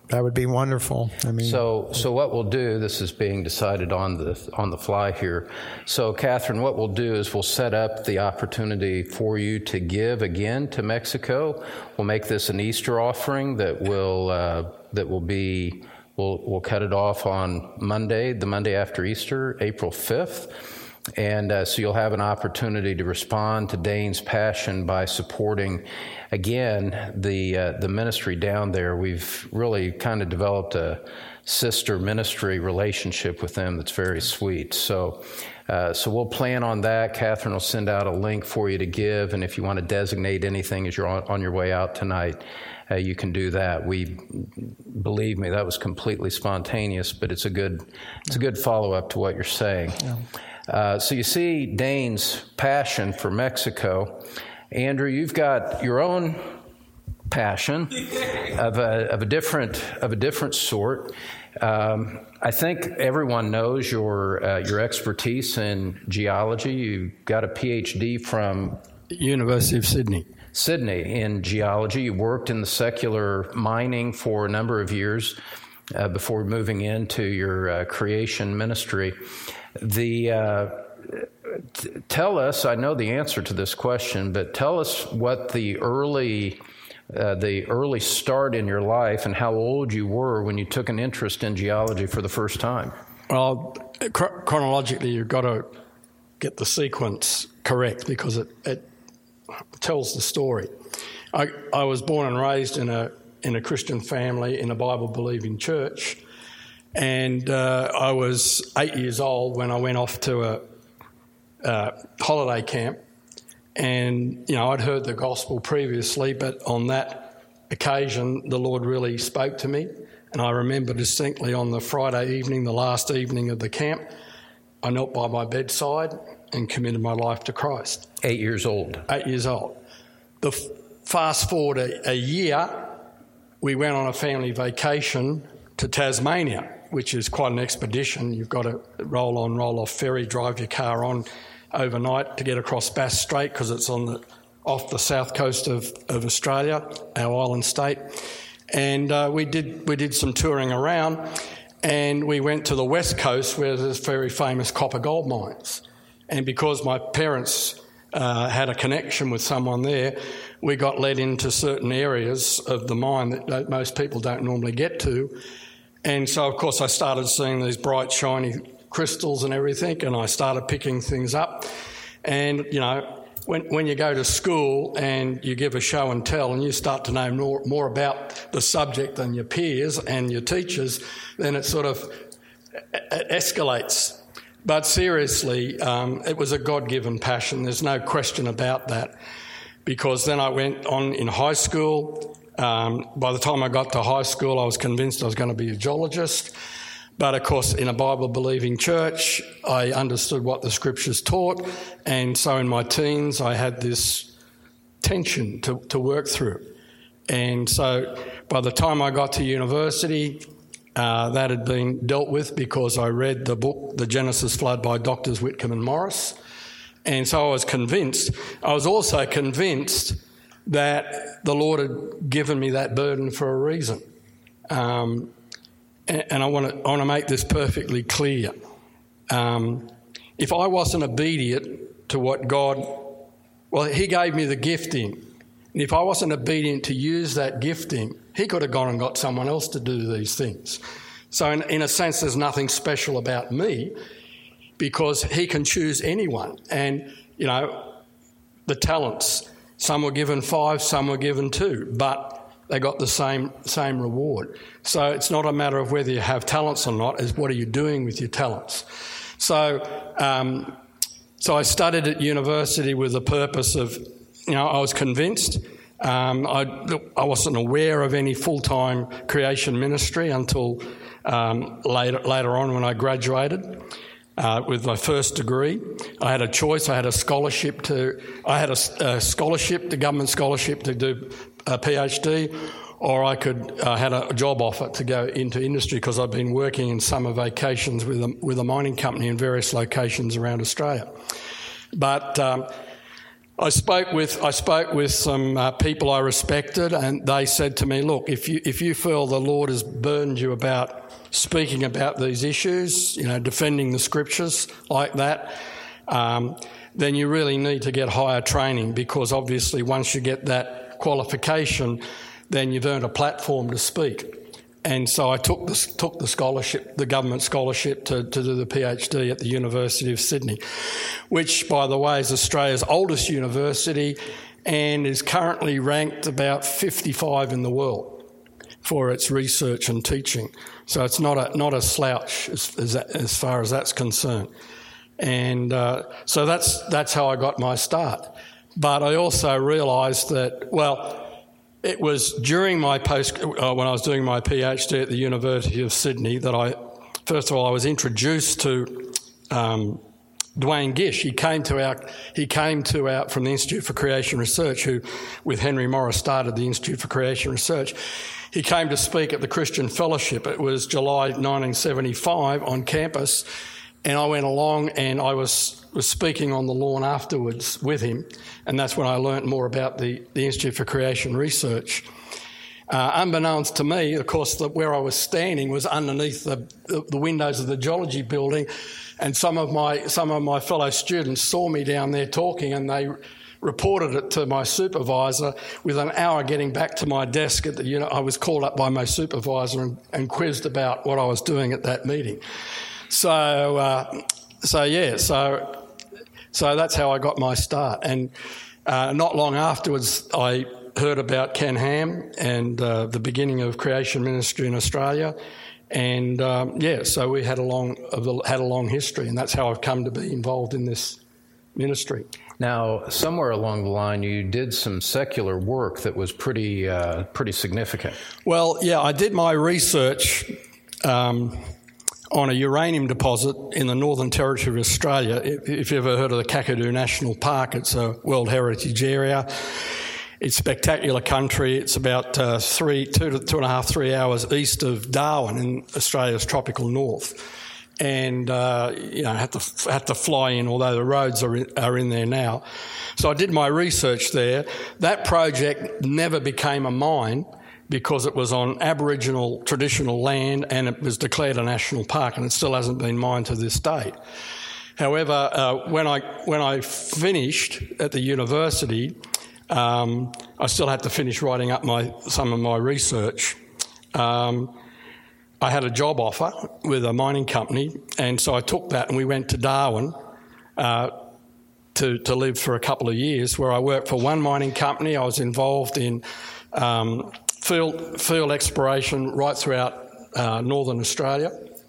That would be wonderful. I mean, so what we'll do, this is being decided on the fly here. So Catherine, what we'll do is we'll set up the opportunity for you to give again to Mexico. We'll make this an Easter offering that will be, we'll cut it off on Monday, the Monday after Easter, April 5th. And so you'll have an opportunity to respond to Dane's passion by supporting, again, the ministry down there. We've really kind of developed a sister ministry relationship with them that's very sweet. So we'll plan on that. Catherine will send out a link for you to give, and if you want to designate anything as you're on your way out tonight, you can do that. Believe me, that was completely spontaneous, but it's a good follow-up to what you're saying. Yeah. So you see Dane's passion for Mexico. Andrew, you've got your own passion of a different sort. I think everyone knows your expertise in geology. You got a PhD from University of Sydney in geology. You worked in the secular mining for a number of years before moving into your creation ministry. Tell us, I know the answer to this question, but tell us what the early start in your life and how old you were when you took an interest in geology for the first time. Well, chronologically, you've got to get the sequence correct because it tells the story. I was born and raised in a Christian family in a Bible-believing church. And I was 8 years old when I went off to a holiday camp. And, I'd heard the gospel previously, but on that occasion, the Lord really spoke to me. And I remember distinctly on the Friday evening, the last evening of the camp, I knelt by my bedside and committed my life to Christ. 8 years old. 8 years old. Fast forward a year, we went on a family vacation to Tasmania, which is quite an expedition. You've got to roll on, roll off ferry, drive your car on overnight to get across Bass Strait because it's off the south coast of Australia, our island state. And we did some touring around, and we went to the west coast where there's very famous copper gold mines. And because my parents had a connection with someone there, we got led into certain areas of the mine that most people don't normally get to. And so, of course, I started seeing these bright, shiny crystals and everything, and I started picking things up. And, when you go to school and you give a show and tell and you start to know more about the subject than your peers and your teachers, then it sort of escalates. But seriously, it was a God-given passion. There's no question about that. Because then I went on in high school. By the time I got to high school, I was convinced I was going to be a geologist. But, of course, in a Bible-believing church, I understood what the Scriptures taught. And so in my teens, I had this tension to work through. And so by the time I got to university, that had been dealt with because I read the book, The Genesis Flood by Drs. Whitcomb and Morris. And so I was convinced. I was also convinced that the Lord had given me that burden for a reason. And I want to make this perfectly clear. If I wasn't obedient to what God... Well, He gave me the gifting. And if I wasn't obedient to use that gifting, He could have gone and got someone else to do these things. So in a sense, there's nothing special about me because He can choose anyone. And, the talents... Some were given 5, some were given 2, but they got the same reward. So it's not a matter of whether you have talents or not, it's what are you doing with your talents. So I studied at university with the purpose of, I was convinced. I wasn't aware of any full-time creation ministry until later on when I graduated. With my first degree, I had a choice. I had a scholarship, the government scholarship to do a PhD, or I had a job offer to go into industry because I've been working in summer vacations with a mining company in various locations around Australia. But I spoke with some people I respected, and they said to me, "Look, if you feel the Lord has burdened you about speaking about these issues, defending the scriptures like that, then you really need to get higher training, because obviously once you get that qualification, then you've earned a platform to speak." And so I took the scholarship, the government scholarship, to do the PhD at the University of Sydney, which, by the way, is Australia's oldest university and is currently ranked about 55 in the world for its research and teaching. So it's not a slouch as far as that's concerned. And so that's how I got my start. But I also realised that, it was during my when I was doing my PhD at the University of Sydney that I was introduced to Dwayne Gish. He came to our from the Institute for Creation Research, who, with Henry Morris, started the Institute for Creation Research. He came to speak at the Christian Fellowship. It was July 1975 on campus, and I went along and I was speaking on the lawn afterwards with him, and that's when I learnt more about the Institute for Creation Research. Unbeknownst to me, of course, where I was standing was underneath the windows of the geology building, and some of my fellow students saw me down there talking, and they reported it to my supervisor. With an hour getting back to my desk I was called up by my supervisor and quizzed about what I was doing at that meeting. So that's how I got my start. And not long afterwards, I heard about Ken Ham and the beginning of creation ministry in Australia. And so we had a long history, and that's how I've come to be involved in this ministry. Now, somewhere along the line, you did some secular work that was pretty significant. Well, yeah, I did my research on a uranium deposit in the Northern Territory of Australia. If you've ever heard of the Kakadu National Park, it's a World Heritage Area. It's spectacular country. It's about 3 hours east of Darwin in Australia's tropical north. And had to fly in, although the roads are in there now. So I did my research there. That project never became a mine because it was on Aboriginal traditional land and it was declared a national park, and it still hasn't been mined to this day. However, when I finished at the university, I still had to finish writing up some of my research. I had a job offer with a mining company, and so I took that and we went to Darwin to live for a couple of years, where I worked for one mining company. I was involved in field exploration right throughout northern Australia,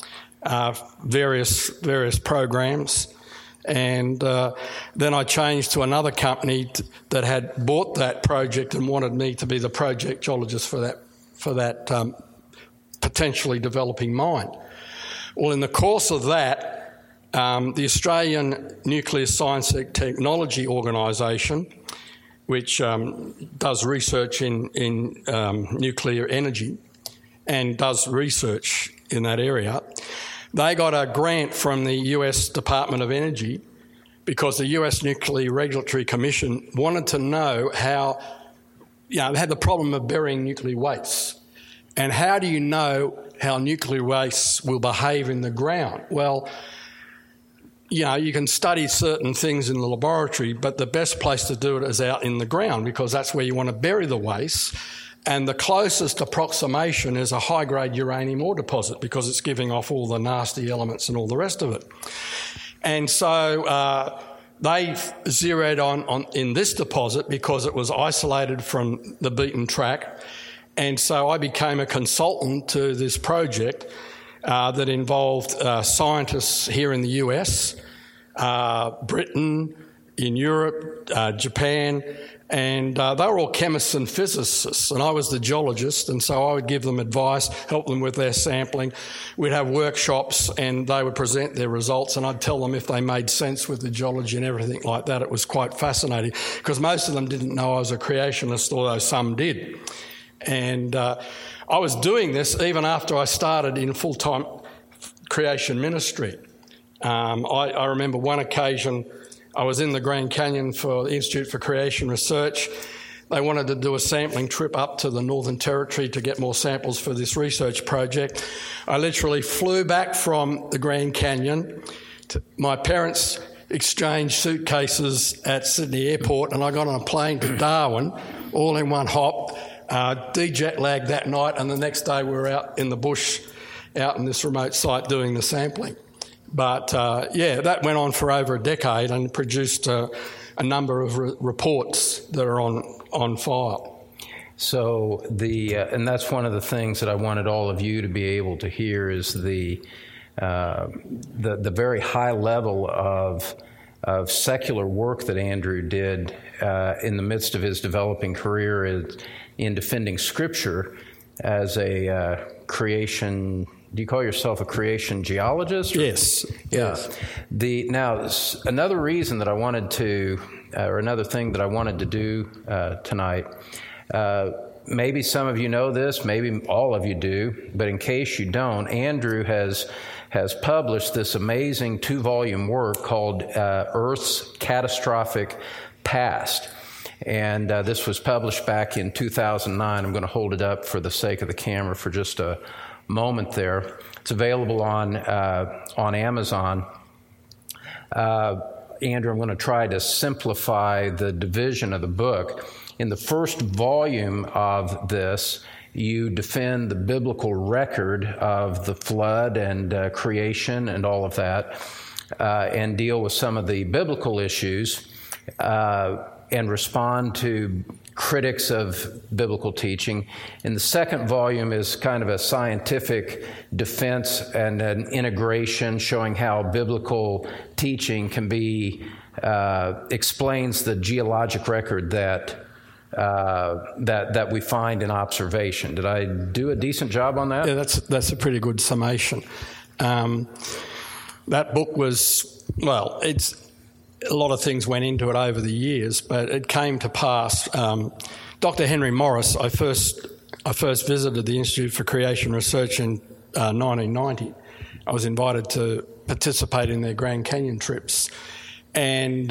various programs. And then I changed to another company that had bought that project and wanted me to be the project geologist for that potentially developing mine. Well, in the course of that, the Australian Nuclear Science and Technology Organisation, which does research in nuclear energy and does research in that area, they got a grant from the US Department of Energy because the US Nuclear Regulatory Commission wanted to know how, they had the problem of burying nuclear waste. And how do you know how nuclear waste will behave in the ground? Well, you can study certain things in the laboratory, but the best place to do it is out in the ground, because that's where you want to bury the waste. And the closest approximation is a high-grade uranium ore deposit, because it's giving off all the nasty elements and all the rest of it. And so they zeroed on in this deposit because it was isolated from the beaten track. And so I became a consultant to this project that involved scientists here in the US, Britain, in Europe, Japan, and they were all chemists and physicists, and I was the geologist, and so I would give them advice, help them with their sampling. We'd have workshops, and they would present their results, and I'd tell them if they made sense with the geology and everything like that. It was quite fascinating, because most of them didn't know I was a creationist, although some did. And I was doing this even after I started in full-time creation ministry. I remember one occasion I was in the Grand Canyon for the Institute for Creation Research. They wanted to do a sampling trip up to the Northern Territory to get more samples for this research project. I literally flew back from the Grand Canyon. My parents exchanged suitcases at Sydney Airport, and I got on a plane to Darwin, all in one hop, de-jet lagged that night, and the next day we were out in the bush, out in this remote site doing the sampling. But that went on for over a decade and produced a number of reports that are on file. So and that's one of the things that I wanted all of you to be able to hear is the very high level of secular work that Andrew did in the midst of his developing career in defending Scripture as a creation. Do you call yourself a creation geologist? Yes. Yeah. Now, another reason that I wanted to, or another thing that I wanted to do tonight, maybe some of you know this, maybe all of you do, but in case you don't, Andrew has published this amazing 2-volume work called Earth's Catastrophic Past. And this was published back in 2009. I'm going to hold it up for the sake of the camera for just a moment there. It's available on Amazon. Andrew, I'm going to try to simplify the division of the book. In the first volume of this, you defend the biblical record of the flood and creation and all of that, and deal with some of the biblical issues, and respond to critics of biblical teaching. In the second volume is kind of a scientific defense and an integration showing how biblical teaching can be, explains the geologic record that we find in observation. Did I do a decent job on that? Yeah, that's a pretty good summation. That book was, a lot of things went into it over the years, but it came to pass. Dr. Henry Morris, I first visited the Institute for Creation Research in 1990. I was invited to participate in their Grand Canyon trips, and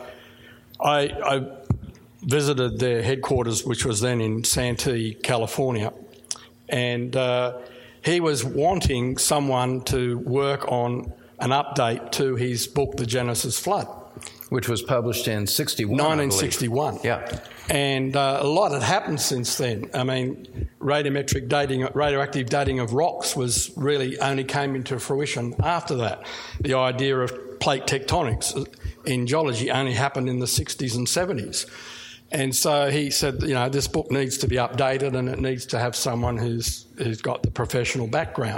I visited their headquarters, which was then in Santee, California, and he was wanting someone to work on an update to his book, The Genesis Flood. Which was published in 1961. Yeah. And a lot had happened since then. I mean, radioactive dating of rocks only came into fruition after that. The idea of plate tectonics in geology only happened in the 60s and 70s. And so he said, this book needs to be updated and it needs to have someone who's got the professional background.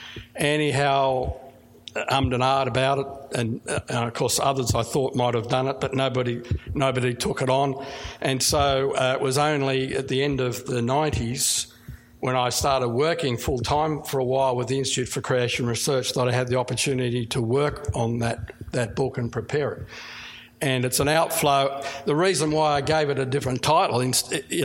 Anyhow, ummed and ahed about it, and of course others I thought might have done it, but nobody took it on. And so it was only at the end of the 90s when I started working full-time for a while with the Institute for Creation Research that I had the opportunity to work on that book and prepare it. And it's an outflow. The reason why I gave it a different title, he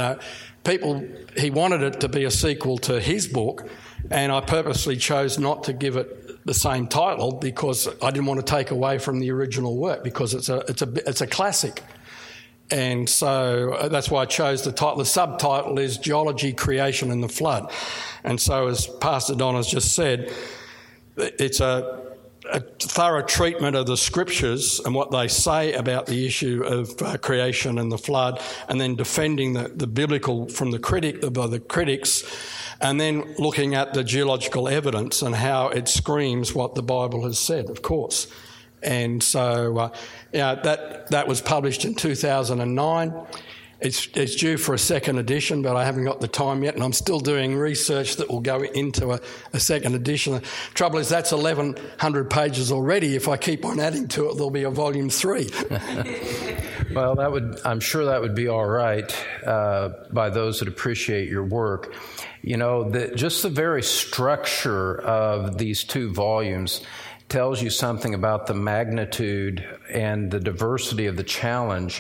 wanted it to be a sequel to his book, and I purposely chose not to give it the same title because I didn't want to take away from the original work, because it's a classic. And so that's why I chose the title. The subtitle is Geology, Creation and the Flood. And so, as Pastor Don has just said, it's a thorough treatment of the Scriptures and what they say about the issue of creation and the flood, and then defending the biblical from the critics, and then looking at the geological evidence and how it screams what the Bible has said, of course. And so, that was published in 2009. It's due for a second edition, but I haven't got the time yet, and I'm still doing research that will go into a second edition. The trouble is that's 1,100 pages already. If I keep on adding to it, there'll be a volume 3. Well, I'm sure that would be all right by those that appreciate your work. Just the very structure of these 2 volumes tells you something about the magnitude and the diversity of the challenge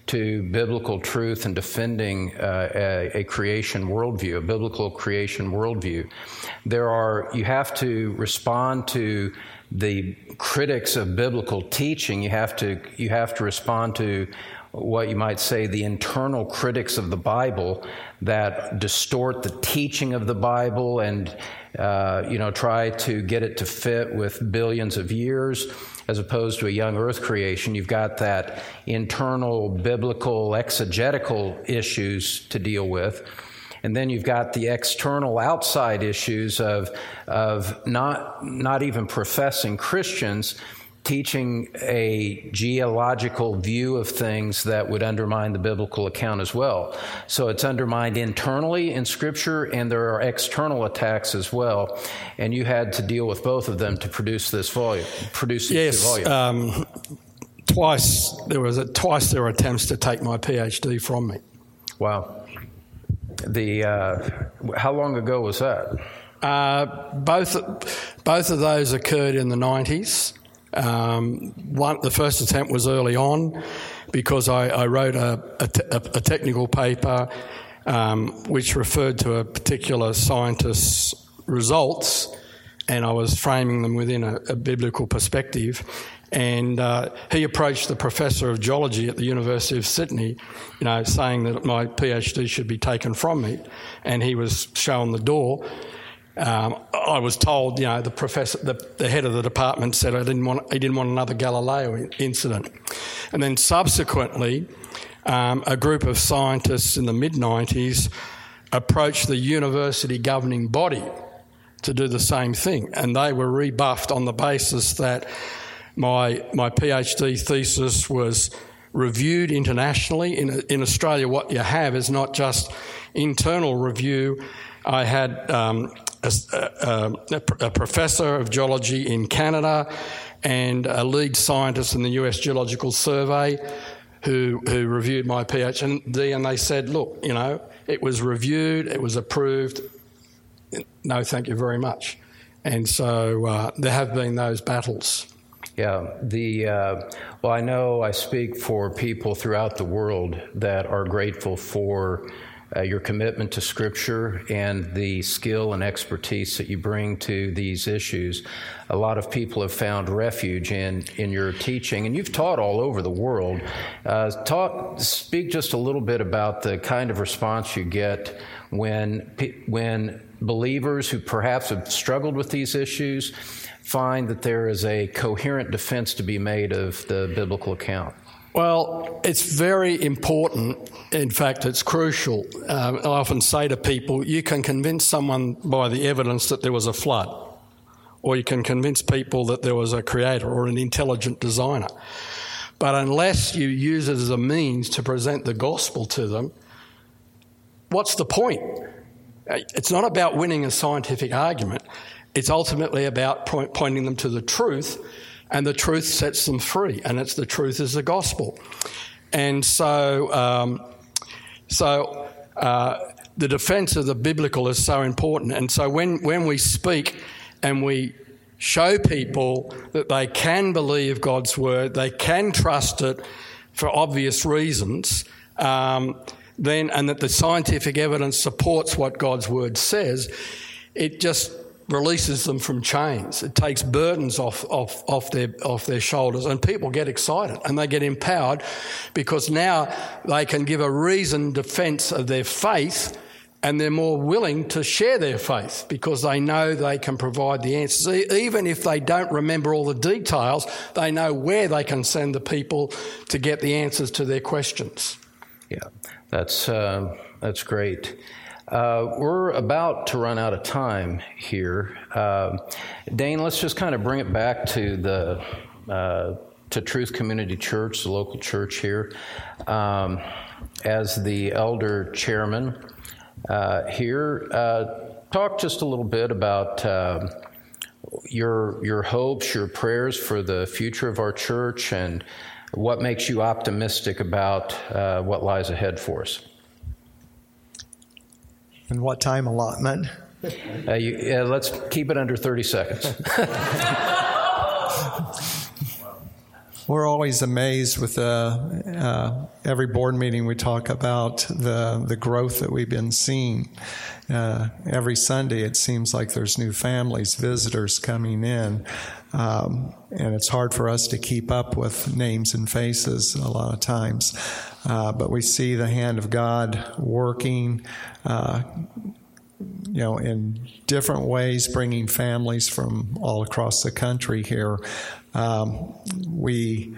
to biblical truth and defending a creation worldview, a biblical creation worldview. You have to respond to the critics of biblical teaching. You have to respond to what you might say the internal critics of the Bible that distort the teaching of the Bible and try to get it to fit with billions of years as opposed to a young earth creation. You've got that internal biblical exegetical issues to deal with. And then you've got the external outside issues of not even professing Christians teaching a geological view of things that would undermine the biblical account as well. So it's undermined internally in Scripture, and there are external attacks as well. And you had to deal with both of them to produce this volume. Yes, twice there were attempts to take my PhD from me. Wow. How long ago was that? Both of those occurred in the 90s. The first attempt was early on because I wrote a technical paper which referred to a particular scientist's results, and I was framing them within a biblical perspective. And he approached the professor of geology at the University of Sydney, saying that my PhD should be taken from me, and he was shown the door. I was told, the professor, the head of the department said he didn't want another Galileo incident. And then subsequently, a group of scientists in the mid-90s approached the university governing body to do the same thing, and they were rebuffed on the basis that my PhD thesis was reviewed internationally. In Australia, what you have is not just internal review. I had a professor of geology in Canada and a lead scientist in the US Geological Survey who reviewed my PhD, and they said, look, it was reviewed, it was approved, no thank you very much. And so there have been those battles. Yeah, I know I speak for people throughout the world that are grateful for your commitment to Scripture and the skill and expertise that you bring to these issues. A lot of people have found refuge in your teaching, and you've taught all over the world. Speak just a little bit about the kind of response you get when believers who perhaps have struggled with these issues find that there is a coherent defense to be made of the biblical account. Well, it's very important. In fact, it's crucial. I often say to people, you can convince someone by the evidence that there was a flood, or you can convince people that there was a creator or an intelligent designer. But unless you use it as a means to present the gospel to them, what's the point? It's not about winning a scientific argument. It's ultimately about pointing them to the truth, and the truth sets them free, and the truth is the gospel. And so the defense of the biblical is so important. And so when we speak and we show people that they can believe God's word, they can trust it for obvious reasons, and that the scientific evidence supports what God's word says, it just releases them from chains. It takes burdens off their shoulders, and people get excited and they get empowered because now they can give a reasoned defence of their faith, and they're more willing to share their faith because they know they can provide the answers. Even if they don't remember all the details, they know where they can send the people to get the answers to their questions. Yeah, that's great. We're about to run out of time here. Dane, let's just kind of bring it back to to Truth Community Church, the local church here. As the elder chairman here, talk just a little bit about your hopes, your prayers for the future of our church, and what makes you optimistic about what lies ahead for us. And what time allotment? Let's keep it under 30 seconds. We're always amazed with every board meeting we talk about the growth that we've been seeing. Every Sunday it seems like there's new families, visitors coming in, and it's hard for us to keep up with names and faces a lot of times. But we see the hand of God working in different ways, bringing families from all across the country here. We,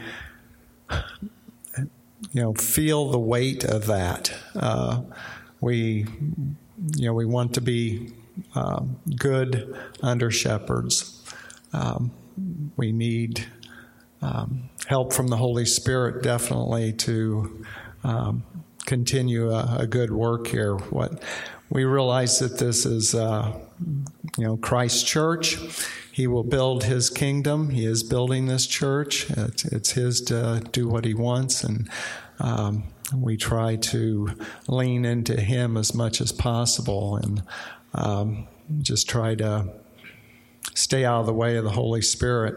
feel the weight of that. We want to be good under shepherds. We need help from the Holy Spirit, definitely, to continue a good work here. We realize that this is, Christ's church. He will build his kingdom. He is building this church. It's his to do what he wants, and we try to lean into him as much as possible, and just try to stay out of the way of the Holy Spirit.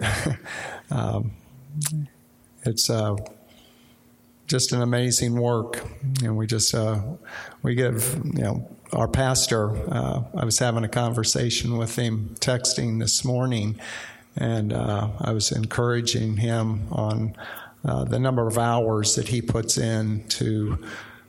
It's just an amazing work, and we give, our pastor, I was having a conversation with him, texting this morning, and I was encouraging him on the number of hours that he puts in to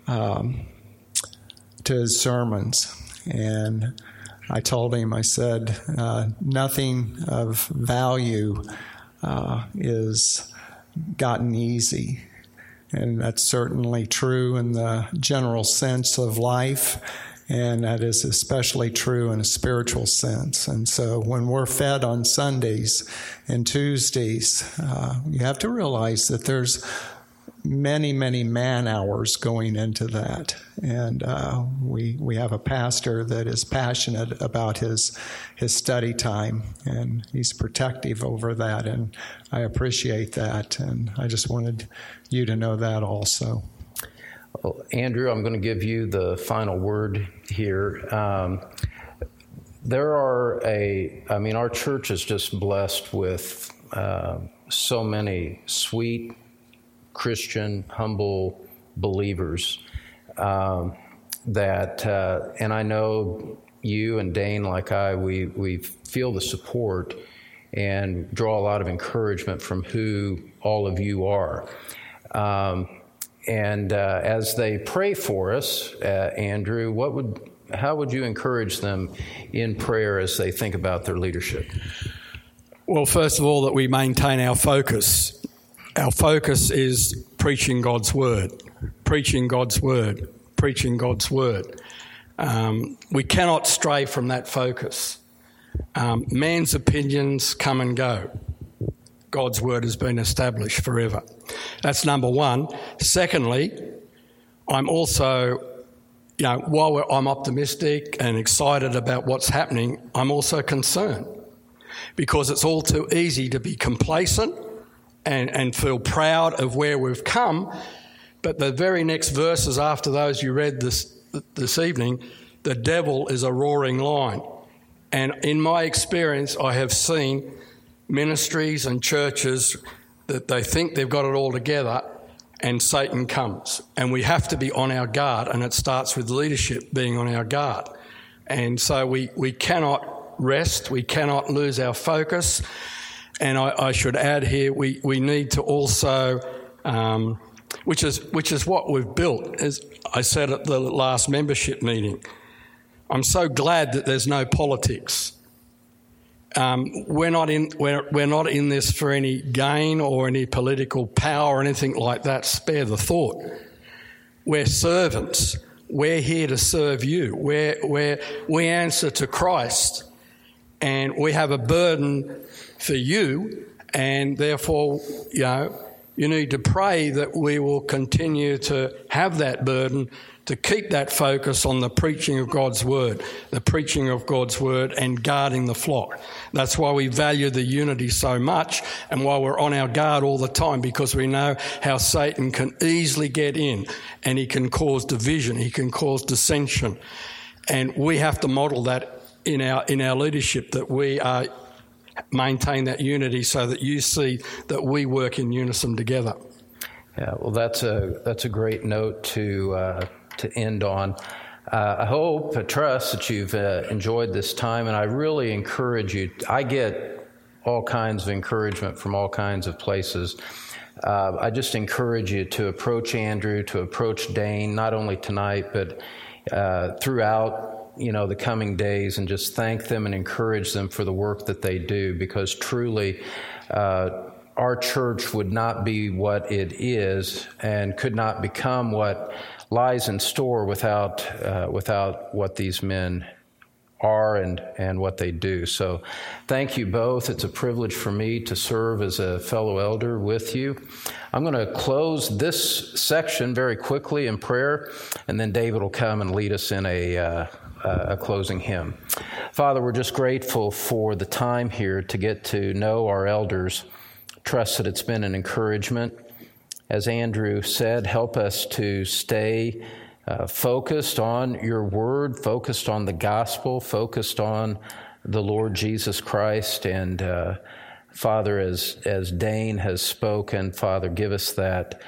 his sermons. And I told him, I said, nothing of value is gotten easy. And that's certainly true in the general sense of life, and that is especially true in a spiritual sense. And so when we're fed on Sundays and Tuesdays, you have to realize that there's many, many man-hours going into that. And we have a pastor that is passionate about his study time, and he's protective over that, and I appreciate that. And I just wanted you to know that also. Well, Andrew, I'm going to give you the final word here. Our church is just blessed with so many sweet, Christian, humble believers and I know you and Dane, like we feel the support and draw a lot of encouragement from who all of you are. As they pray for us, Andrew, how would you encourage them in prayer as they think about their leadership? Well, first of all, that we maintain our focus. Our focus is preaching God's word, preaching God's word, preaching God's word. We cannot stray from that focus. Man's opinions come and go. God's word has been established forever. That's number one. Secondly, I'm also, while I'm optimistic and excited about what's happening, I'm also concerned, because it's all too easy to be complacent and feel proud of where we've come. But the very next verses after those you read this evening, the devil is a roaring lion. And in my experience, I have seen ministries and churches that they think they've got it all together, and Satan comes. And we have to be on our guard, and it starts with leadership being on our guard. And so we cannot rest, we cannot lose our focus. And I should add here, we need to also, which is what we've built, as I said at the last membership meeting. I'm so glad that there's no politics. We're not in this for any gain or any political power or anything like that. Spare the thought. We're servants. We're here to serve you. We answer to Christ, and we have a burden for you, and therefore, you need to pray that we will continue to have that burden, to keep that focus on the preaching of God's word, and guarding the flock. That's why we value the unity so much, and why we're on our guard all the time, because we know how Satan can easily get in, and he can cause division, he can cause dissension. And we have to model that in our leadership, that we maintain that unity so that you see that we work in unison together. Yeah, well, that's a great note to end on. I trust that you've enjoyed this time, and I really encourage you. I get all kinds of encouragement from all kinds of places. I just encourage you to approach Andrew, to approach Dane, not only tonight, but throughout the coming days, and just thank them and encourage them for the work that they do, because truly our church would not be what it is and could not become what lies in store without what these men are and what they do. So thank you both. It's a privilege for me to serve as a fellow elder with you. I'm going to close this section very quickly in prayer, and then David will come and lead us in a closing hymn. Father, we're just grateful for the time here to get to know our elders. Trust that it's been an encouragement. As Andrew said, help us to stay focused on your word, focused on the gospel, focused on the Lord Jesus Christ. And Father, as Dane has spoken, Father, give us that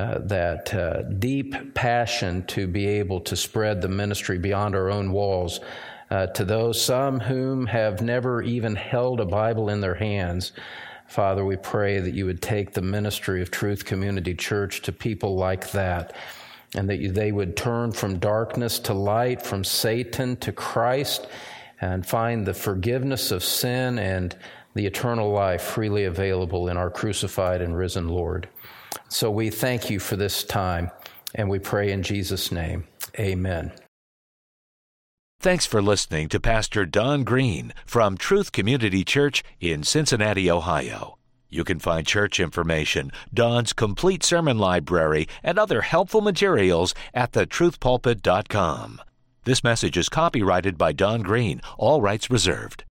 deep passion to be able to spread the ministry beyond our own walls to those, some whom have never even held a Bible in their hands. Father, we pray that you would take the ministry of Truth Community Church to people like that, and that they would turn from darkness to light, from Satan to Christ, and find the forgiveness of sin and the eternal life freely available in our crucified and risen Lord. So we thank you for this time, and we pray in Jesus' name. Amen. Thanks for listening to Pastor Don Green from Truth Community Church in Cincinnati, Ohio. You can find church information, Don's complete sermon library, and other helpful materials at thetruthpulpit.com. This message is copyrighted by Don Green, all rights reserved.